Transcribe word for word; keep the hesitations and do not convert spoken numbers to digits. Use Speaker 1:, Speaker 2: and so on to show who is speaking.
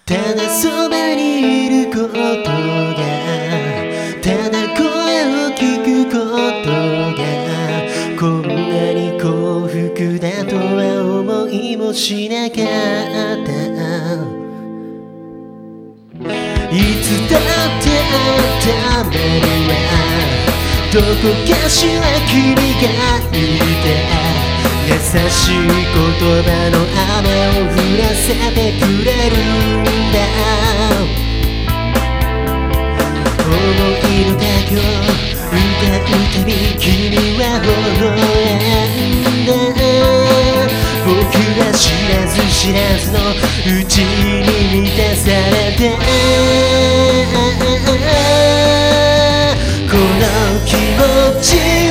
Speaker 1: ただそばにいることが、ただ声を聞くことがこんなに幸福だとは思いもしなかった。いつだって頭にはどこかしら君がいて、優しい言葉の雨を降らせてくれるんだ。思いの丈を歌うたび君は微笑んだ。僕ら知らず知らずのうちに満たされて、この気持ち